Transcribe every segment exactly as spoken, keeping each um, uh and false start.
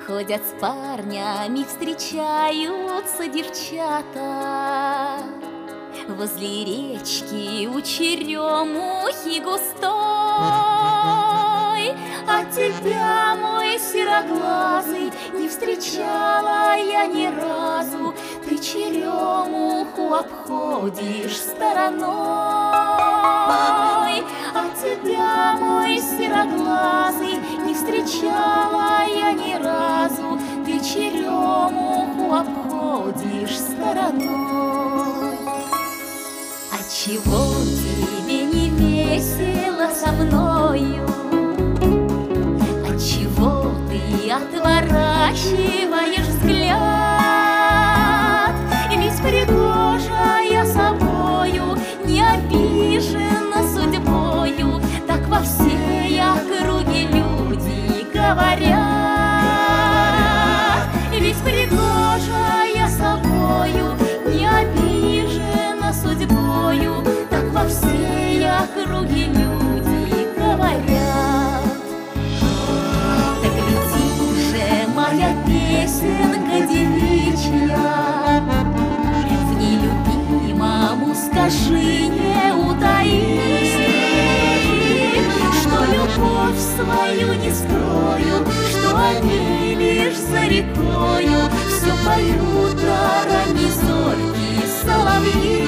Ходят с парнями, встречаются девчата возле речки у черемухи густой. А тебя, мой сероглазый, не встречала я ни разу. Ты черемуху обходишь стороной. А тебя, мой сероглазый, не встречала я ни разу. Ты черемуху обходишь стороной. Отчего тебе не весело со мною? Отчего ты отворачиваешь взгляд? Ведь пригожая собою, не обижена судьбою, так во всей округе люди говорят. Ведь пригожая собою, не обижена судьбою, так во всей округе люди говорят. Так лети же, моя песенка девичья, в нелюбимому скажи, не утаи, что любовь свою не скрою, что они лишь за рекою все поют, а ранней зорьки соловьи.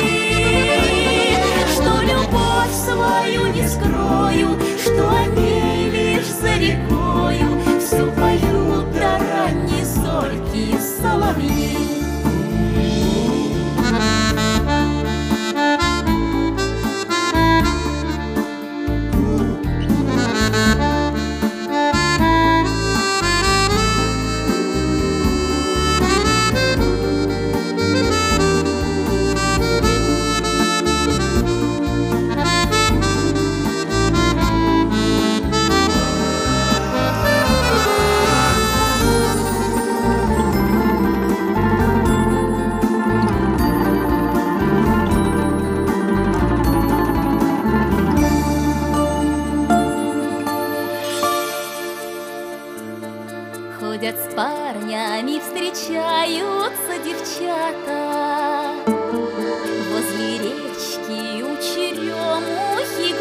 Что любовь свою не скрою, что они лишь за рекою все поют, а ранней зорьки соловьи. Ходят с парнями, встречаются девчата возле речки у черемухи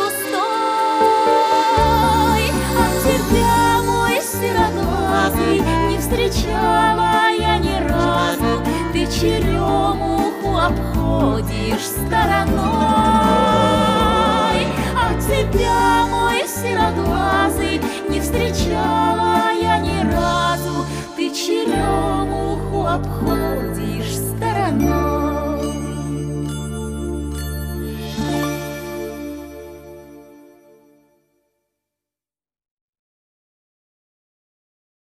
густой. А тебя, мой сероглазый, не встречала я ни разу. Ты черемуху обходишь